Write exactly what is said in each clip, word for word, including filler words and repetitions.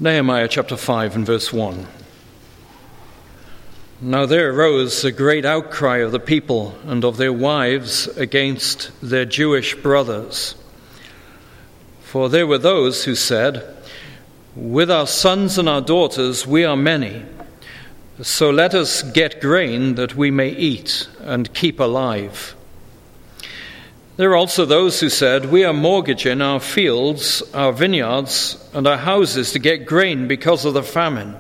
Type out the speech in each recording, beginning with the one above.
Nehemiah chapter five and verse one. Now there arose a great outcry of the people and of their wives against their Jewish brothers. For there were those who said, "With our sons and our daughters we are many, so let us get grain that we may eat and keep alive." There are also those who said, "We are mortgaging our fields, our vineyards, and our houses to get grain because of the famine."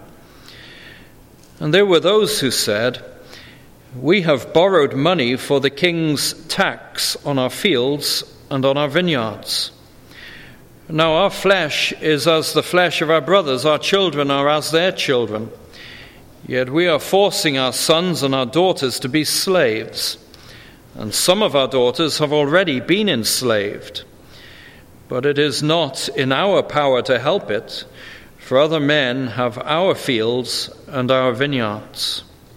And there were those who said, "We have borrowed money for the king's tax on our fields and on our vineyards. Now our flesh is as the flesh of our brothers, our children are as their children. Yet we are forcing our sons and our daughters to be slaves. And some of our daughters have already been enslaved. But it is not in our power to help it, for other men have our fields and our vineyards."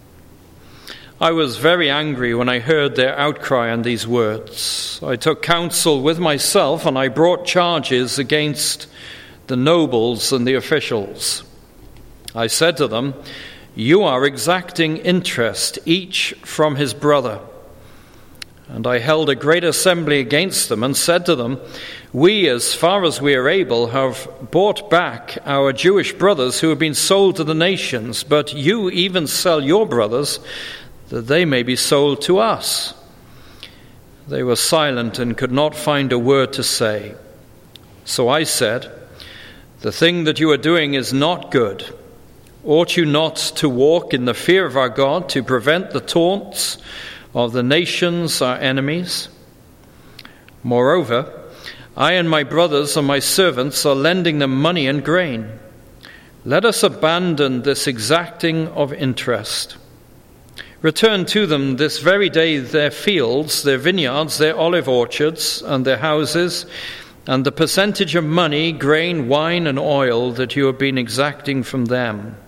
I was very angry when I heard their outcry and these words. I took counsel with myself, and I brought charges against the nobles and the officials. I said to them, "You are exacting interest, each from his brother." And I held a great assembly against them and said to them, "We, as far as we are able, have bought back our Jewish brothers who have been sold to the nations, but you even sell your brothers that they may be sold to us." They were silent and could not find a word to say. So I said, "The thing that you are doing is not good. Ought you not to walk in the fear of our God to prevent the taunts of the nations, our enemies? Moreover, I and my brothers and my servants are lending them money and grain. Let us abandon this exacting of interest. Return to them this very day their fields, their vineyards, their olive orchards, and their houses, and the percentage of money, grain, wine, and oil that you have been exacting from them."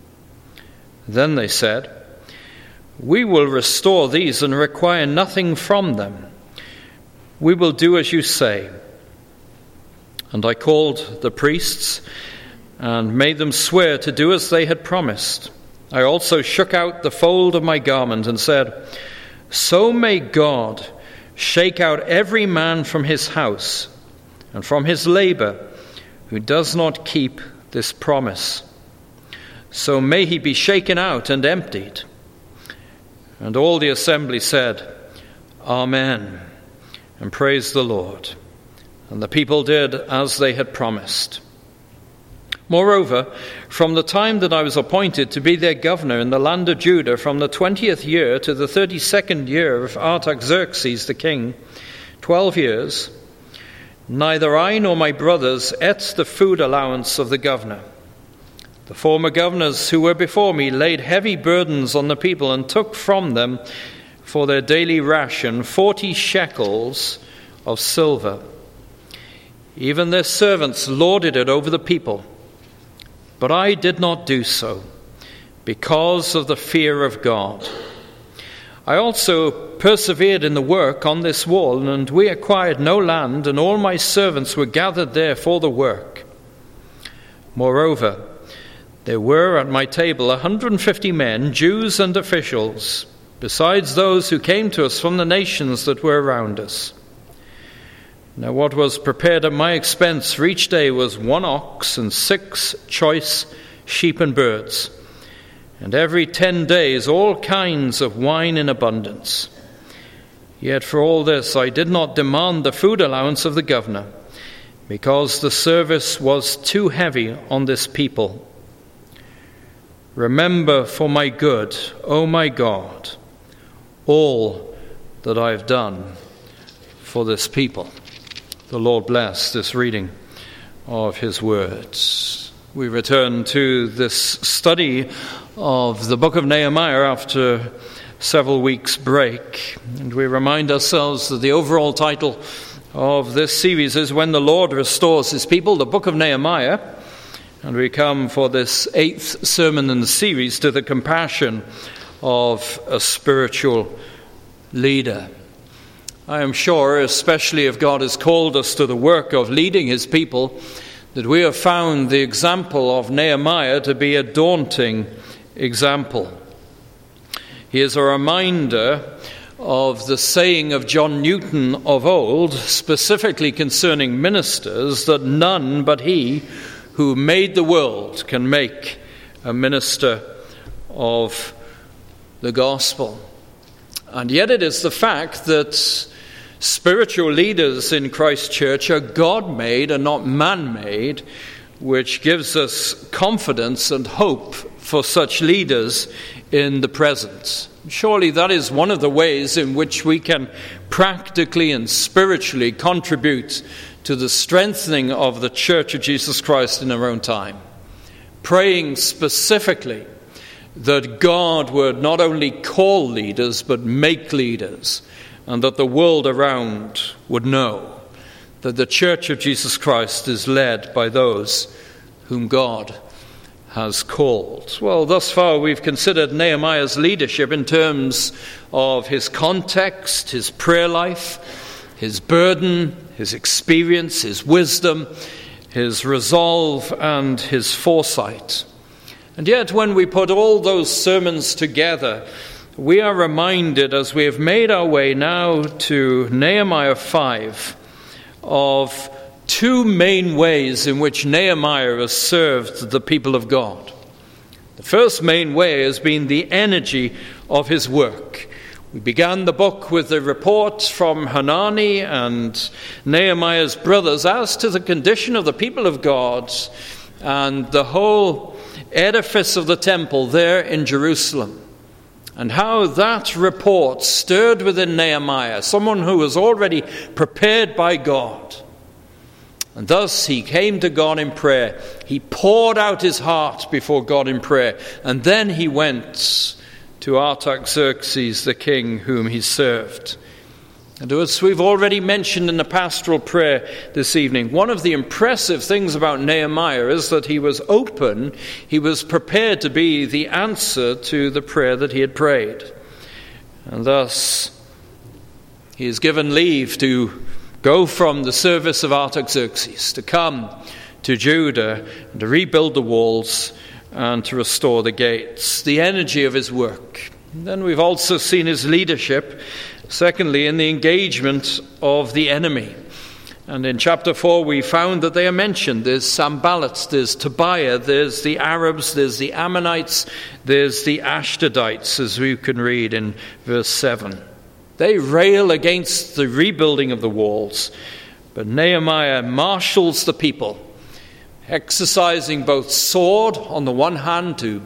Then they said, "We will restore these and require nothing from them. We will do as you say." And I called the priests and made them swear to do as they had promised. I also shook out the fold of my garment and said, "So may God shake out every man from his house and from his labor who does not keep this promise. So may he be shaken out and emptied." And all the assembly said, "Amen," and praised the Lord. And the people did as they had promised. Moreover, from the time that I was appointed to be their governor in the land of Judah, from the twentieth year to the thirty-second year of Artaxerxes the king, twelve years, neither I nor my brothers ate the food allowance of the governor. The former governors who were before me laid heavy burdens on the people and took from them for their daily ration forty shekels of silver. Even their servants lorded it over the people. But I did not do so, because of the fear of God. I also persevered in the work on this wall, and we acquired no land, and all my servants were gathered there for the work. Moreover, there were at my table a hundred and fifty men, Jews and officials, besides those who came to us from the nations that were around us. Now what was prepared at my expense for each day was one ox and six choice sheep and birds, and every ten days all kinds of wine in abundance. Yet for all this I did not demand the food allowance of the governor, because the service was too heavy on this people. Remember for my good, O my God, all that I have done for this people. The Lord bless this reading of his words. We return to this study of the book of Nehemiah after several weeks' break. And we remind ourselves that the overall title of this series is When the Lord Restores His People, the book of Nehemiah. And we come for this eighth sermon in the series to the compassion of a spiritual leader. I am sure, especially if God has called us to the work of leading his people, that we have found the example of Nehemiah to be a daunting example. He is a reminder of the saying of John Newton of old, specifically concerning ministers, that none but he who made the world can make a minister of the gospel. And yet it is the fact that spiritual leaders in Christ Church are God-made and not man-made, which gives us confidence and hope for such leaders in the present. Surely that is one of the ways in which we can practically and spiritually contribute to the strengthening of the Church of Jesus Christ in our own time. Praying specifically that God would not only call leaders but make leaders, and that the world around would know that the Church of Jesus Christ is led by those whom God has called. Well, thus far we've considered Nehemiah's leadership in terms of his context, his prayer life, his burden, his experience, his wisdom, his resolve, and his foresight. And yet when we put all those sermons together, we are reminded, as we have made our way now to Nehemiah five, of two main ways in which Nehemiah has served the people of God. The first main way has been the energy of his work. We began the book with the report from Hanani and Nehemiah's brothers as to the condition of the people of God and the whole edifice of the temple there in Jerusalem, and how that report stirred within Nehemiah, someone who was already prepared by God. And thus he came to God in prayer. He poured out his heart before God in prayer. And then he went to Artaxerxes, the king whom he served. And as we've already mentioned in the pastoral prayer this evening, one of the impressive things about Nehemiah is that he was open, he was prepared to be the answer to the prayer that he had prayed. And thus, he is given leave to go from the service of Artaxerxes, to come to Judah, and to rebuild the walls, and to restore the gates. The energy of his work. And then we've also seen his leadership, secondly, in the engagement of the enemy. And in chapter four, we found that they are mentioned. There's Sanballat, there's Tobiah, there's the Arabs, there's the Ammonites, there's the Ashdodites, as we can read in verse seven. They rail against the rebuilding of the walls, but Nehemiah marshals the people, exercising both sword on the one hand to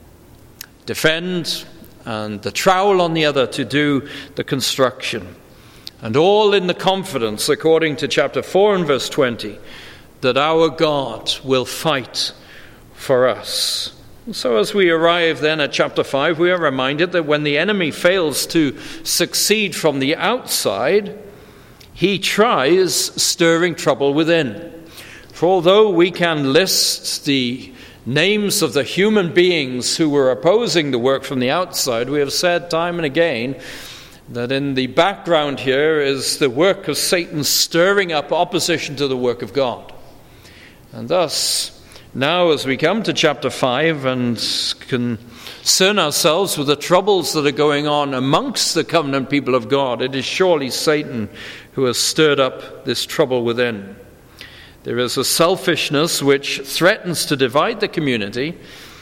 defend, and the trowel on the other to do the construction. And all in the confidence, according to chapter four and verse twenty, that our God will fight for us. So as we arrive then at chapter five, we are reminded that when the enemy fails to succeed from the outside, he tries stirring trouble within. For although we can list the names of the human beings who were opposing the work from the outside, we have said time and again that in the background here is the work of Satan stirring up opposition to the work of God. And thus, now as we come to chapter five and concern ourselves with the troubles that are going on amongst the covenant people of God, it is surely Satan who has stirred up this trouble within. There is a selfishness which threatens to divide the community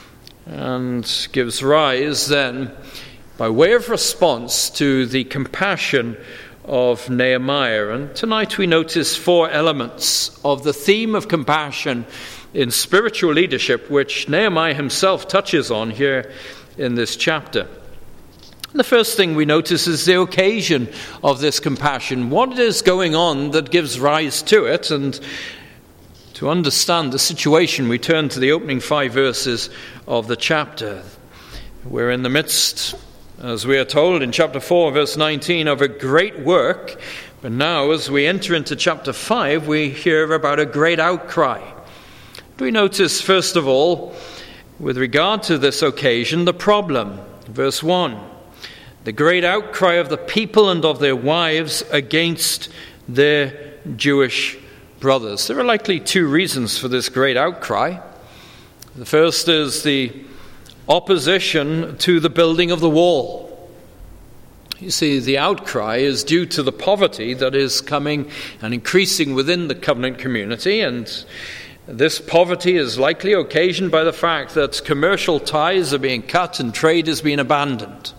and gives rise then, by way of response, to the compassion of Nehemiah. And tonight we notice four elements of the theme of compassion in spiritual leadership, which Nehemiah himself touches on here in this chapter. The first thing we notice is the occasion of this compassion. What is going on that gives rise to it? And to understand the situation, we turn to the opening five verses of the chapter. We're in the midst, as we are told in chapter four, verse nineteen, of a great work. But now, as we enter into chapter five, we hear about a great outcry. We notice, first of all, with regard to this occasion, the problem. Verse one, the great outcry of the people and of their wives against their Jewish brothers. There are likely two reasons for this great outcry. The first is the opposition to the building of the wall. You see, the outcry is due to the poverty that is coming and increasing within the covenant community, and this poverty is likely occasioned by the fact that commercial ties are being cut and trade is being abandoned.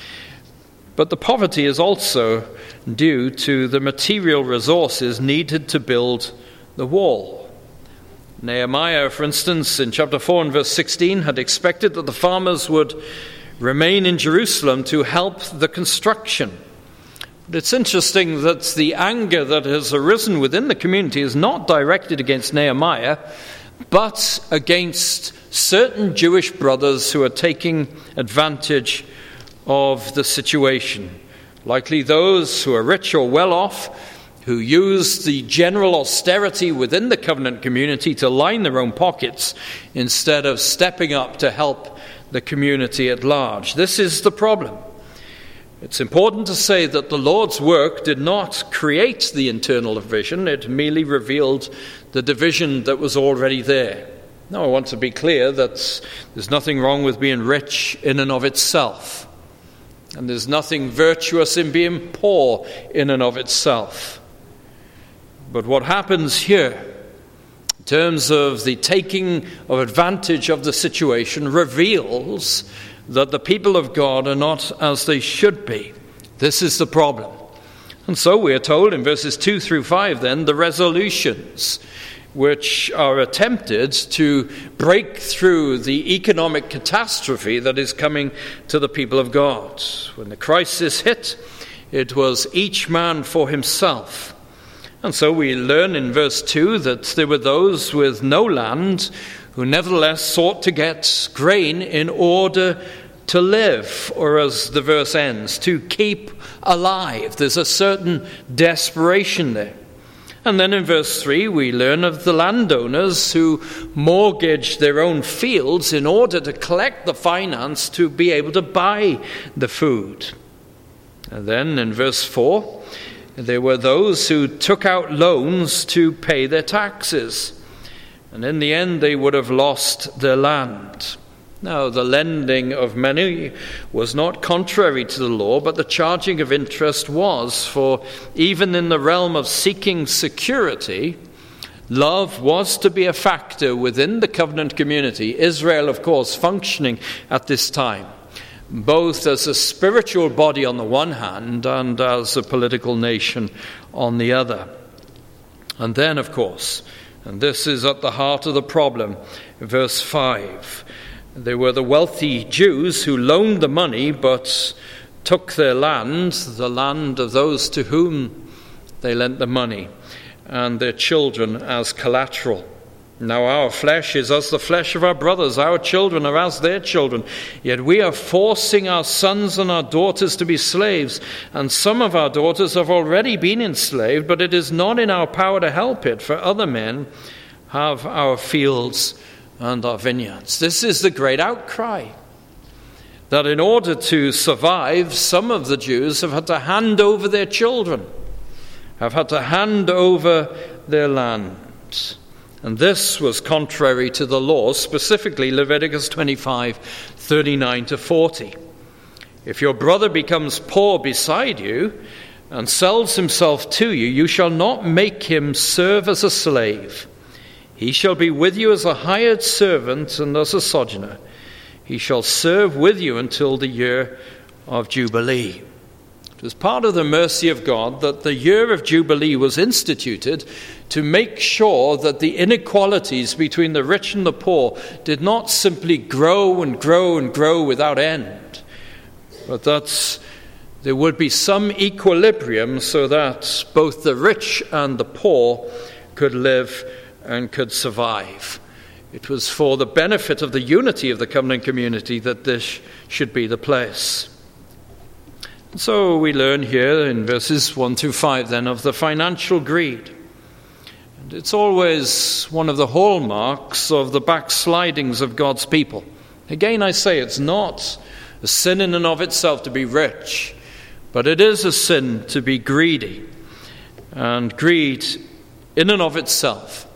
But the poverty is also due to the material resources needed to build the wall. Nehemiah, for instance, in chapter four and verse sixteen, had expected that the farmers would remain in Jerusalem to help the construction. But it's interesting that the anger that has arisen within the community is not directed against Nehemiah, but against certain Jewish brothers who are taking advantage of the situation. Likely those who are rich or well off, who use the general austerity within the covenant community to line their own pockets instead of stepping up to help the community at large. This is the problem. It's important to say that the Lord's work did not create the internal division, it merely revealed the division that was already there. Now, I want to be clear that there's nothing wrong with being rich in and of itself, and there's nothing virtuous in being poor in and of itself. But what happens here, in terms of the taking of advantage of the situation, reveals that the people of God are not as they should be. This is the problem. And so we are told in verses two through five then, the resolutions which are attempted to break through the economic catastrophe that is coming to the people of God. When the crisis hit, it was each man for himself. And so we learn in verse two that there were those with no land who nevertheless sought to get grain in order to live, or as the verse ends, to keep alive. There's a certain desperation there. And then in verse three we learn of the landowners who mortgaged their own fields in order to collect the finance to be able to buy the food. And then in verse four, there were those who took out loans to pay their taxes, and in the end they would have lost their land. Now, the lending of money was not contrary to the law, but the charging of interest was, for even in the realm of seeking security, love was to be a factor within the covenant community. Israel, of course, functioning at this time, both as a spiritual body on the one hand and as a political nation on the other. And then, of course, and this is at the heart of the problem, verse five, there were the wealthy Jews who loaned the money but took their land, the land of those to whom they lent the money, and their children as collateral. Now our flesh is as the flesh of our brothers, our children are as their children, yet we are forcing our sons and our daughters to be slaves, and some of our daughters have already been enslaved, but it is not in our power to help it, for other men have our fields and our vineyards. This is the great outcry, that in order to survive, some of the Jews have had to hand over their children, have had to hand over their land. And this was contrary to the law, specifically Leviticus twenty-five, thirty-nine to forty. If your brother becomes poor beside you and sells himself to you, you shall not make him serve as a slave. He shall be with you as a hired servant and as a sojourner. He shall serve with you until the year of Jubilee. It was part of the mercy of God that the year of Jubilee was instituted to make sure that the inequalities between the rich and the poor did not simply grow and grow and grow without end, but that there would be some equilibrium so that both the rich and the poor could live and could survive. It was for the benefit of the unity of the covenant community that this should be the place. So we learn here in verses one through five then of the financial greed. And it's always one of the hallmarks of the backslidings of God's people. Again, I say it's not a sin in and of itself to be rich, but it is a sin to be greedy. And greed in and of itself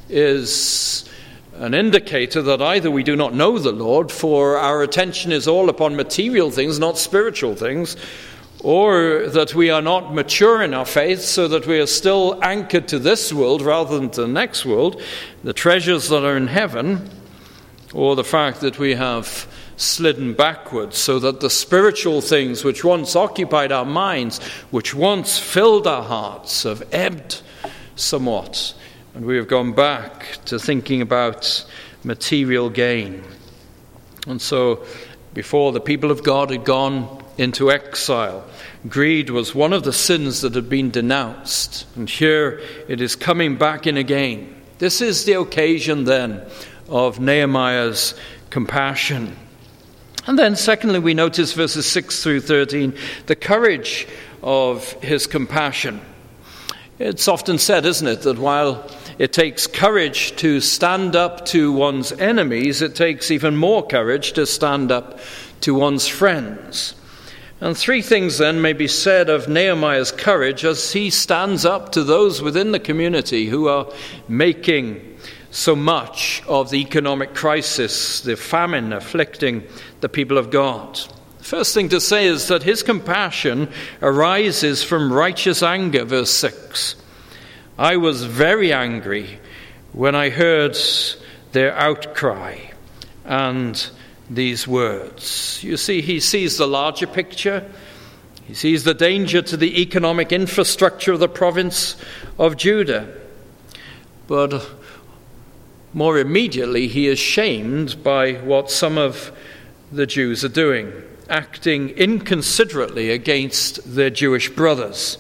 is an indicator that either we do not know the Lord, for our attention is all upon material things, not spiritual things, or that we are not mature in our faith so that we are still anchored to this world rather than to the next world, the treasures that are in heaven, or the fact that we have slidden backwards so that the spiritual things which once occupied our minds, which once filled our hearts, have ebbed somewhat. And we have gone back to thinking about material gain. And so, before the people of God had gone into exile, greed was one of the sins that had been denounced. And here it is coming back in again. This is the occasion then of Nehemiah's compassion. And then secondly, we notice verses six through thirteen, the courage of his compassion. It's often said, isn't it, that while it takes courage to stand up to one's enemies, it takes even more courage to stand up to one's friends. And three things then may be said of Nehemiah's courage as he stands up to those within the community who are making so much of the economic crisis, the famine afflicting the people of God. The first thing to say is that his compassion arises from righteous anger, verse six. I was very angry when I heard their outcry and these words. You see, he sees the larger picture. He sees the danger to the economic infrastructure of the province of Judah. But more immediately, he is shamed by what some of the Jews are doing, acting inconsiderately against their Jewish brothers,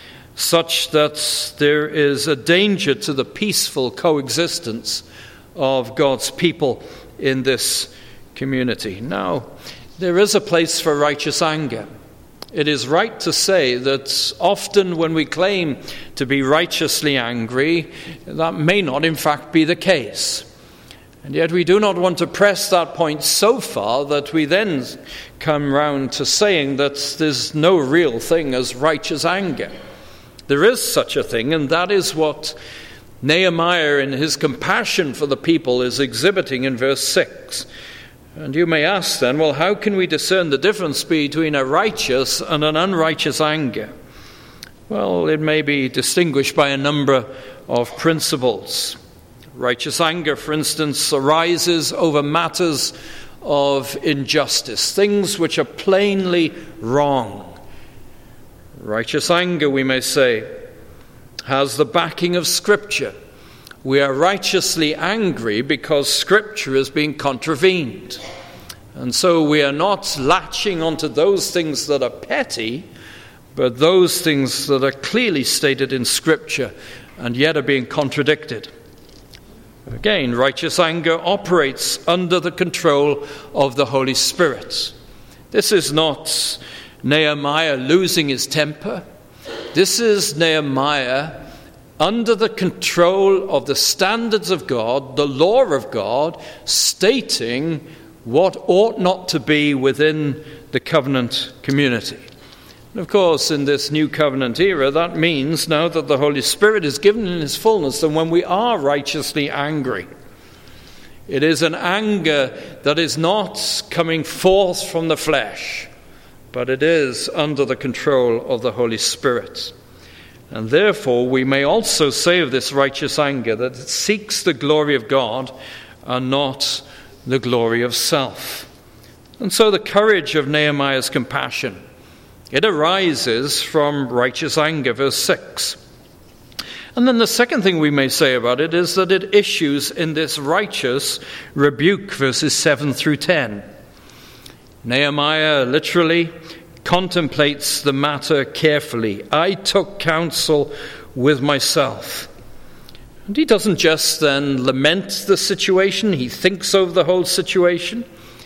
such that there is a danger to the peaceful coexistence of God's people in this community. Now, there is a place for righteous anger. It is right to say that often when we claim to be righteously angry, that may not in fact be the case. And yet we do not want to press that point so far that we then come round to saying that there's no real thing as righteous anger. There is such a thing, and that is what Nehemiah in his compassion for the people is exhibiting in verse six. And you may ask then, well, how can we discern the difference between a righteous and an unrighteous anger? Well, it may be distinguished by a number of principles. Righteous anger, for instance, arises over matters of injustice, things which are plainly wrong. Righteous anger, we may say, has the backing of Scripture. We are righteously angry because Scripture is being contravened. And so we are not latching onto those things that are petty, but those things that are clearly stated in Scripture and yet are being contradicted. Again, righteous anger operates under the control of the Holy Spirit. This is not Nehemiah losing his temper. This is Nehemiah under the control of the standards of God, the law of God, stating what ought not to be within the covenant community. And of course, in this new covenant era, that means now that the Holy Spirit is given in his fullness, and when we are righteously angry, it is an anger that is not coming forth from the flesh, but it is under the control of the Holy Spirit. And therefore, we may also say of this righteous anger that it seeks the glory of God and not the glory of self. And so the courage of Nehemiah's compassion, it arises from righteous anger, verse six. And then the second thing we may say about it is that it issues in this righteous rebuke, verses seven through ten. Nehemiah literally contemplates the matter carefully. I took counsel with myself. And he doesn't just then lament the situation, he thinks over the whole situation,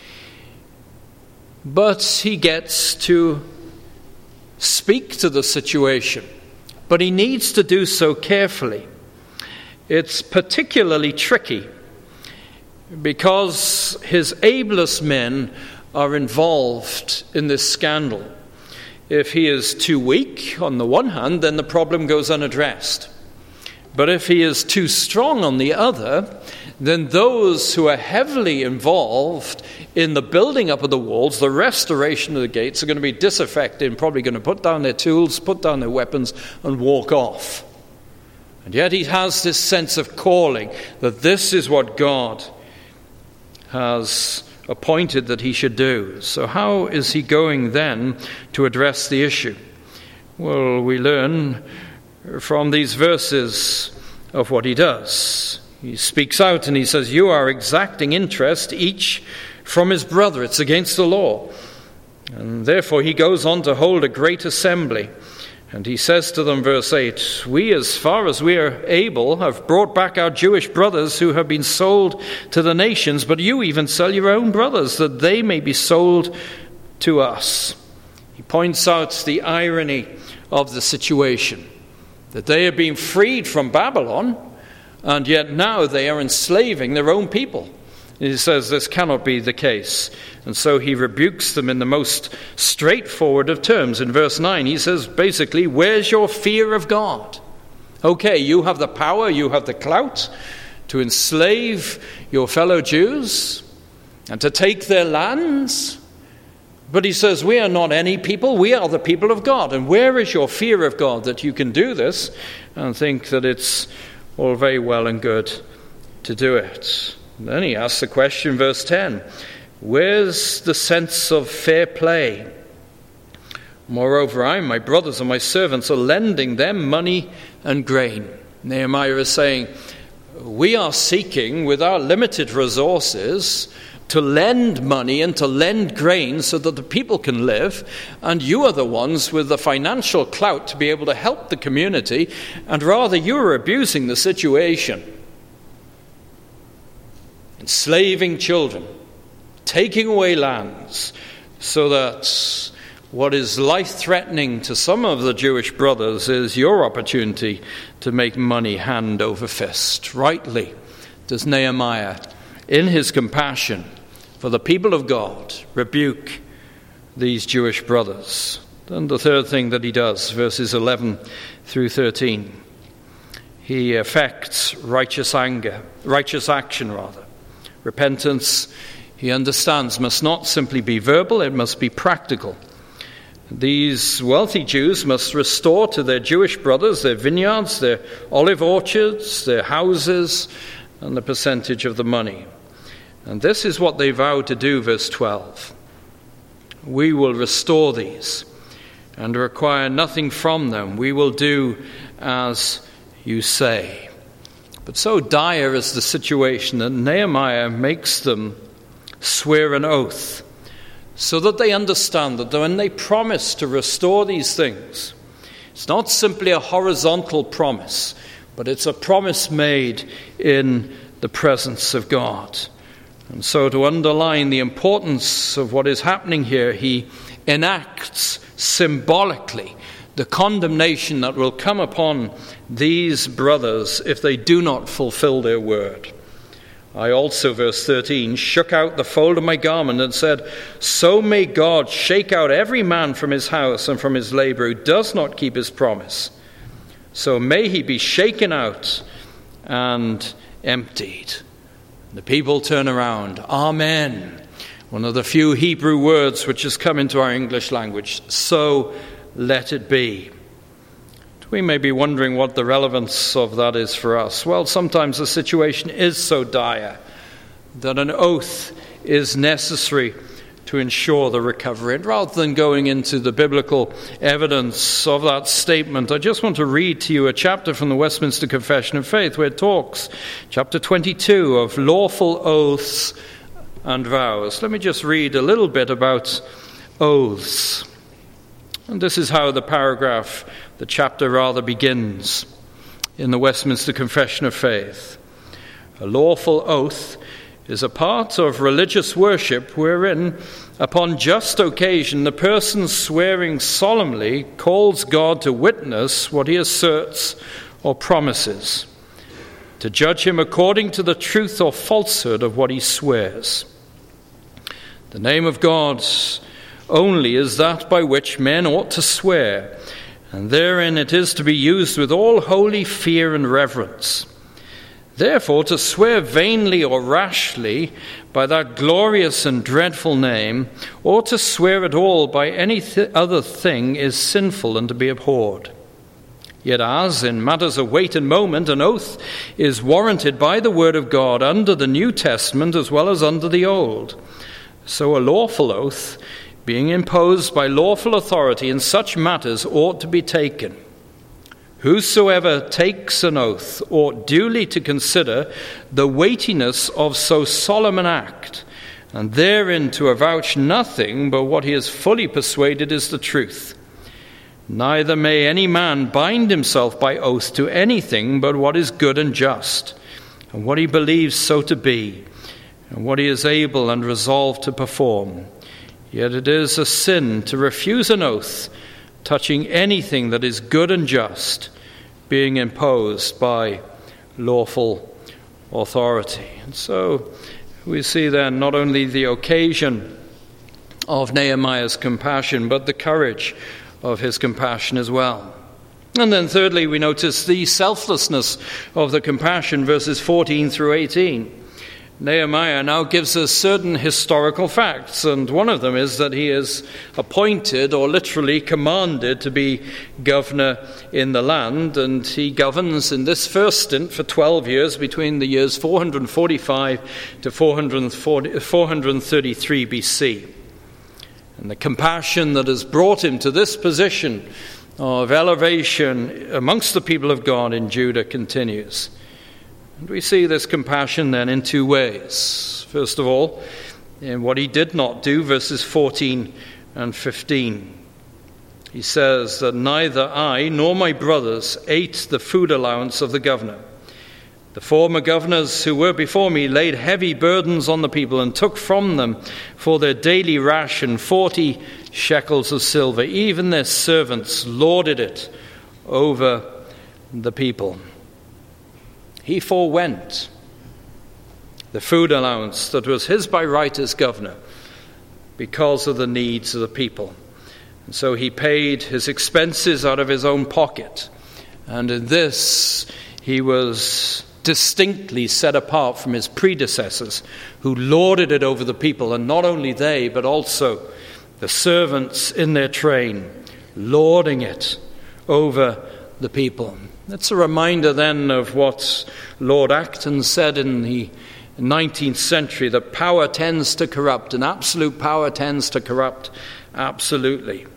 but he gets to speak to the situation. But he needs to do so carefully. It's particularly tricky because his ablest men are involved in this scandal. If he is too weak, on the one hand, then the problem goes unaddressed. But if he is too strong on the other, then those who are heavily involved in the building up of the walls, the restoration of the gates, are going to be disaffected and probably going to put down their tools, put down their weapons, and walk off. And yet he has this sense of calling, that this is what God has appointed that he should do. So how is he going then to address the issue? Well, we learn from these verses of what he does. He speaks out and he says, you are exacting interest each from his brother. It's against the law. And therefore he goes on to hold a great assembly. And he says to them, verse eight, we, as far as we are able, have brought back our Jewish brothers who have been sold to the nations, but you even sell your own brothers, that they may be sold to us. He points out the irony of the situation, that they have been freed from Babylon, and yet now they are enslaving their own people. He says this cannot be the case. And so he rebukes them in the most straightforward of terms. In verse nine, he says basically, where's your fear of God? Okay, you have the power, you have the clout to enslave your fellow Jews and to take their lands. But he says, we are not any people, we are the people of God. And where is your fear of God that you can do this and think that it's all very well and good to do it? And then he asks the question, verse ten, where's the sense of fair play? Moreover, I and my brothers and my servants are lending them money and grain. Nehemiah is saying, we are seeking with our limited resources to lend money and to lend grain so that the people can live, and you are the ones with the financial clout to be able to help the community, and rather you are abusing the situation. Enslaving children, taking away lands, so that what is life-threatening to some of the Jewish brothers is your opportunity to make money hand over fist. Rightly does Nehemiah, in his compassion for the people of God, rebuke these Jewish brothers. And the third thing that he does, verses eleven through thirteen, he affects righteous anger, righteous action rather. Repentance, he understands, must not simply be verbal, it must be practical. These wealthy Jews must restore to their Jewish brothers their vineyards, their olive orchards, their houses, and the percentage of the money. And this is what they vowed to do, verse twelve. We will restore these and require nothing from them. We will do as you say. But so dire is the situation that Nehemiah makes them swear an oath so that they understand that when they promise to restore these things, it's not simply a horizontal promise, but it's a promise made in the presence of God. And so to underline the importance of what is happening here, he enacts symbolically the condemnation that will come upon these brothers if they do not fulfill their word. I also, verse thirteen, shook out the fold of my garment and said, so may God shake out every man from his house and from his labor who does not keep his promise. So may he be shaken out and emptied. The people turn around. Amen. One of the few Hebrew words which has come into our English language. So let it be. We may be wondering what the relevance of that is for us. Well, sometimes the situation is so dire that an oath is necessary to ensure the recovery. And rather than going into the biblical evidence of that statement, I just want to read to you a chapter from the Westminster Confession of Faith where it talks, chapter twenty-two, of lawful oaths and vows. Let me just read a little bit about oaths. And this is how the paragraph, the chapter rather, begins in the Westminster Confession of Faith. A lawful oath is a part of religious worship wherein, upon just occasion, the person swearing solemnly calls God to witness what he asserts or promises, to judge him according to the truth or falsehood of what he swears. The name of God only is that by which men ought to swear, and therein it is to be used with all holy fear and reverence. Therefore, to swear vainly or rashly by that glorious and dreadful name, or to swear at all by any th- other thing, is sinful and to be abhorred. Yet as, in matters of weight and moment, an oath is warranted by the word of God under the New Testament as well as under the Old, so a lawful oath, being imposed by lawful authority in such matters, ought to be taken. Whosoever takes an oath ought duly to consider the weightiness of so solemn an act, and therein to avouch nothing but what he is fully persuaded is the truth. Neither may any man bind himself by oath to anything but what is good and just, and what he believes so to be, and what he is able and resolved to perform. Yet it is a sin to refuse an oath touching anything that is good and just, being imposed by lawful authority. And so we see then not only the occasion of Nehemiah's compassion, but the courage of his compassion as well. And then thirdly, we notice the selflessness of the compassion, verses fourteen through eighteen. Nehemiah now gives us certain historical facts, and one of them is that he is appointed, or literally commanded, to be governor in the land, and he governs in this first stint for twelve years, between the years four forty-five to four thirty-three B C. And the compassion that has brought him to this position of elevation amongst the people of God in Judah continues. And we see this compassion then in two ways. First of all, in what he did not do, verses fourteen and fifteen. He says that neither I nor my brothers ate the food allowance of the governor. The former governors who were before me laid heavy burdens on the people and took from them for their daily ration forty shekels of silver. Even their servants lorded it over the people. He forewent the food allowance that was his by right as governor because of the needs of the people. And so he paid his expenses out of his own pocket. And in this, he was distinctly set apart from his predecessors who lorded it over the people. And not only they, but also the servants in their train, lording it over the people. That's a reminder then of what Lord Acton said in the nineteenth century, that power tends to corrupt, and absolute power tends to corrupt absolutely.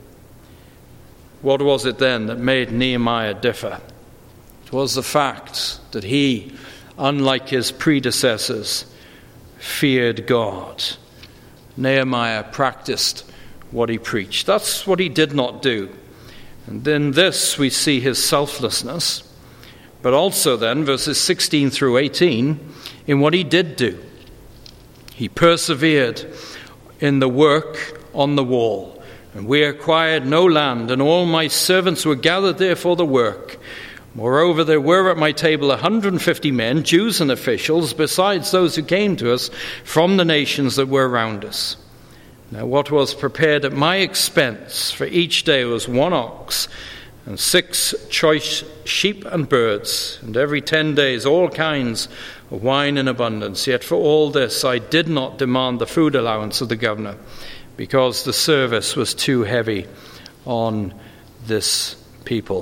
What was it then that made Nehemiah differ? It was the fact that he, unlike his predecessors, feared God. Nehemiah practiced what he preached. That's what he did not do. And in this we see his selflessness, but also then, verses sixteen through eighteen, in what he did do. He persevered in the work on the wall, and we acquired no land, and all my servants were gathered there for the work. Moreover, there were at my table one hundred fifty men, Jews and officials, besides those who came to us from the nations that were around us. Now what was prepared at my expense for each day was one ox and six choice sheep and birds, and every ten days all kinds of wine in abundance. Yet for all this I did not demand the food allowance of the governor, because the service was too heavy on this people.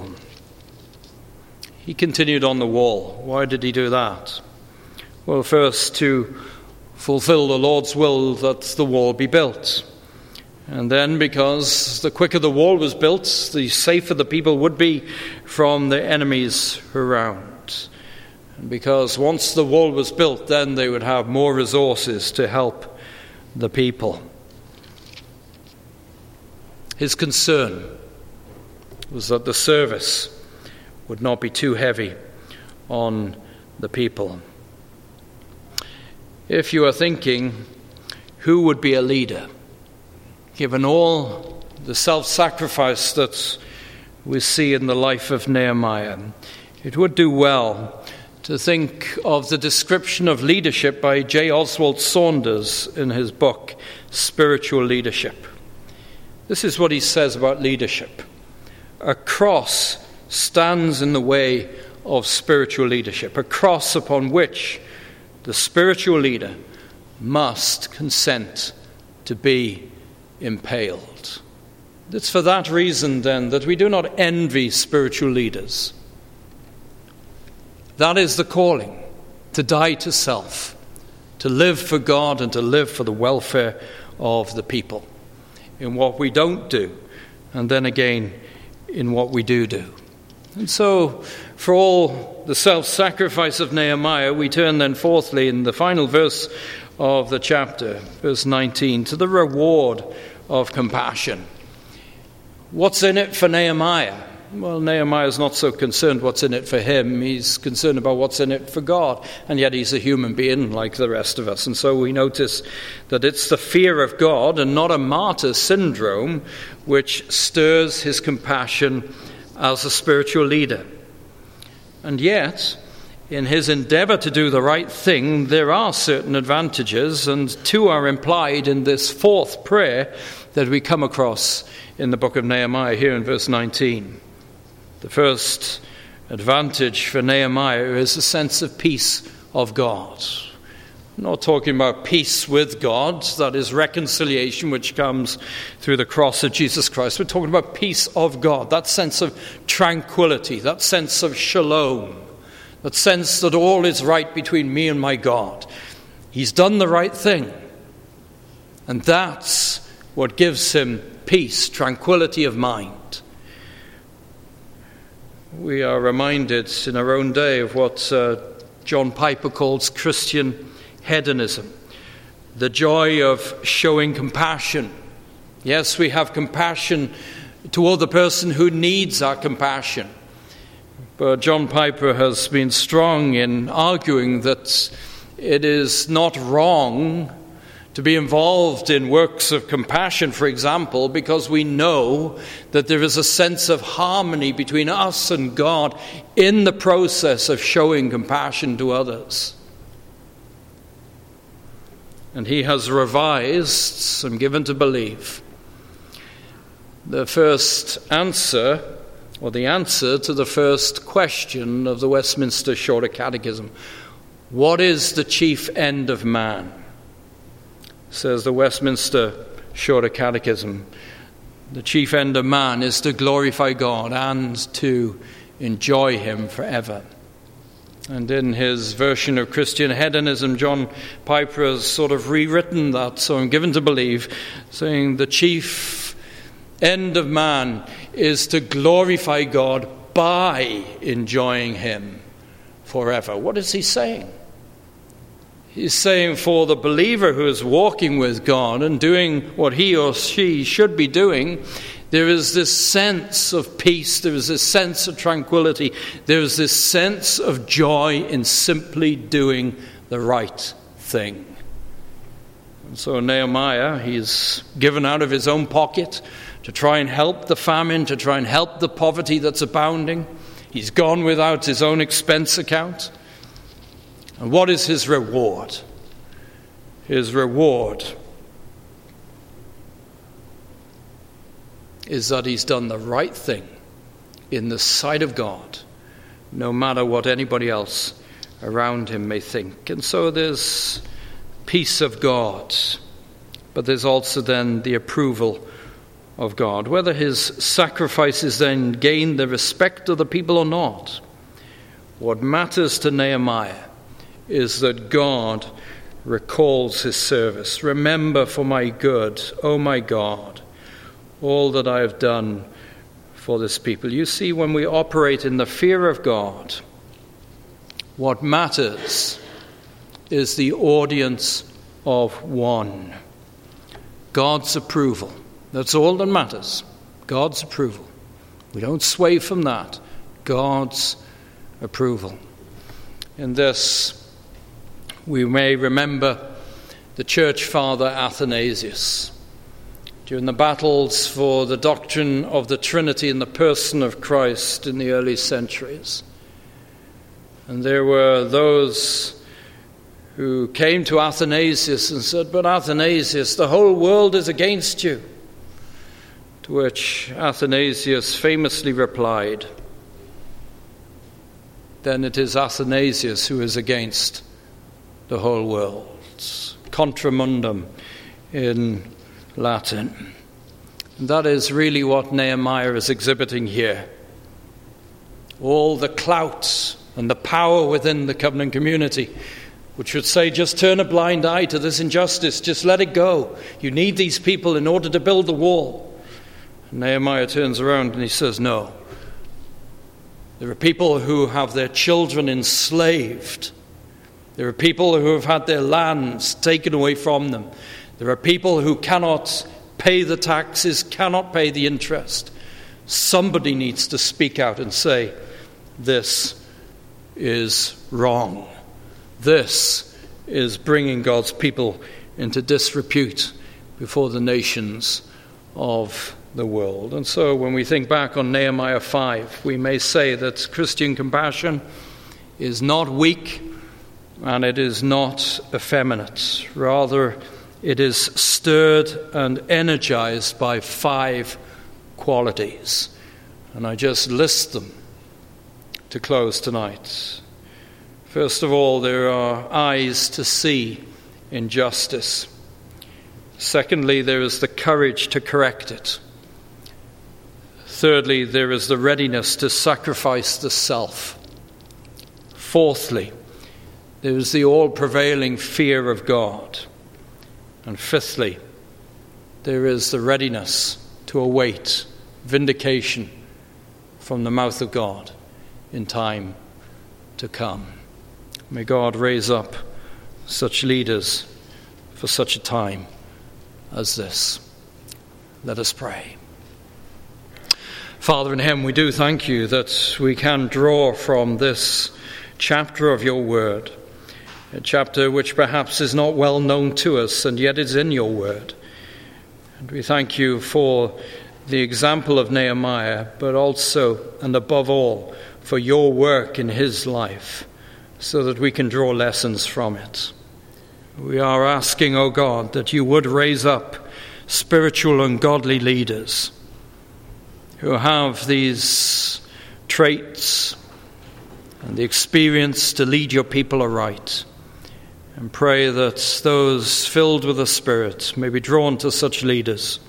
He continued on the wall. Why did he do that? Well, first, to fulfill the Lord's will that the wall be built. And then because the quicker the wall was built, the safer the people would be from the enemies around. And because once the wall was built, then they would have more resources to help the people. His concern was that the service would not be too heavy on the people. If you are thinking, who would be a leader, given all the self-sacrifice that we see in the life of Nehemiah, it would do well to think of the description of leadership by J. Oswald Saunders in his book, Spiritual Leadership. This is what he says about leadership. a cross stands in the way of spiritual leadership, a cross upon which the spiritual leader must consent to be impaled. It's for that reason, then, that we do not envy spiritual leaders. That is the calling, to die to self, to live for God and to live for the welfare of the people, in what we don't do, and then again in what we do do. And so, for all the self-sacrifice of Nehemiah, we turn then fourthly in the final verse of the chapter, verse nineteen, to the reward of compassion. What's in it for Nehemiah? Well, Nehemiah is not so concerned what's in it for him. He's concerned about what's in it for God. And yet he's a human being like the rest of us. And so we notice that it's the fear of God and not a martyr syndrome which stirs his compassion as a spiritual leader. And yet, in his endeavor to do the right thing, there are certain advantages, and two are implied in this fourth prayer that we come across in the book of Nehemiah here in verse nineteen. The first advantage for Nehemiah is a sense of peace of God. I'm not talking about peace with God, that is reconciliation which comes through the cross of Jesus Christ. We're talking about peace of God, that sense of tranquility, that sense of shalom, that sense that all is right between me and my God. He's done the right thing. And that's what gives him peace, tranquility of mind. We are reminded in our own day of what uh, John Piper calls Christian hedonism, the joy of showing compassion. Yes, we have compassion toward the person who needs our compassion. But John Piper has been strong in arguing that it is not wrong to be involved in works of compassion, for example, because we know that there is a sense of harmony between us and God in the process of showing compassion to others. And he has revised, I'm given to believe, the first answer, or the answer to the first question of the Westminster Shorter Catechism. What is the chief end of man? Says the Westminster Shorter Catechism. The chief end of man is to glorify God and to enjoy him forever. And in his version of Christian hedonism, John Piper has sort of rewritten that, so I'm given to believe, saying the chief end of man is to glorify God by enjoying him forever. What is he saying? He's saying for the believer who is walking with God and doing what he or she should be doing, there is this sense of peace, there is this sense of tranquility, there is this sense of joy in simply doing the right thing. And so Nehemiah, he's given out of his own pocket to try and help the famine, to try and help the poverty that's abounding. He's gone without his own expense account. And what is his reward? His reward is that he's done the right thing in the sight of God, no matter what anybody else around him may think. And so there's peace of God, but there's also then the approval of God. Whether his sacrifices then gain the respect of the people or not, what matters to Nehemiah is that God recalls his service. Remember for my good, O my God, all that I have done for this people. You see, when we operate in the fear of God, what matters is the audience of one. God's approval. That's all that matters. God's approval. We don't sway from that. God's approval. In this, we may remember the church father Athanasius. During the battles for the doctrine of the Trinity in the person of Christ in the early centuries. And there were those who came to Athanasius and said, "But Athanasius, the whole world is against you. To which Athanasius famously replied, then it is Athanasius who is against the whole world. Contra mundum in Latin. And that is really what Nehemiah is exhibiting here. All the clout and the power within the covenant community, which would say, just turn a blind eye to this injustice, just let it go. You need these people in order to build the wall. And Nehemiah turns around and he says, no. There are people who have their children enslaved. There are people who have had their lands taken away from them. There are people who cannot pay the taxes, cannot pay the interest. Somebody needs to speak out and say, this is wrong. This is bringing God's people into disrepute before the nations of the world. And so when we think back on Nehemiah five, we may say that Christian compassion is not weak and it is not effeminate. Rather, it is stirred and energized by five qualities. And I just list them to close tonight. First of all, there are eyes to see injustice. Secondly, there is the courage to correct it. Thirdly, there is the readiness to sacrifice the self. Fourthly, there is the all-prevailing fear of God. And fifthly, there is the readiness to await vindication from the mouth of God in time to come. May God raise up such leaders for such a time as this. Let us pray. Father in heaven, we do thank you that we can draw from this chapter of your word, a chapter which perhaps is not well known to us, and yet is in your word. And we thank you for the example of Nehemiah, but also and above all for your work in his life, so that we can draw lessons from it. We are asking, O God, that you would raise up spiritual and godly leaders who have these traits and the experience to lead your people aright. And pray that those filled with the Spirit may be drawn to such leaders,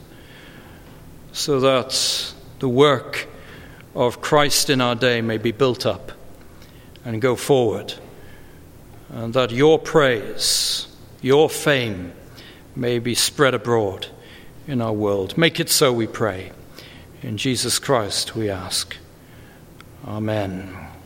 so that the work of Christ in our day may be built up and go forward, and that your praise, your fame may be spread abroad in our world. Make it so, we pray. In Jesus Christ we ask. Amen.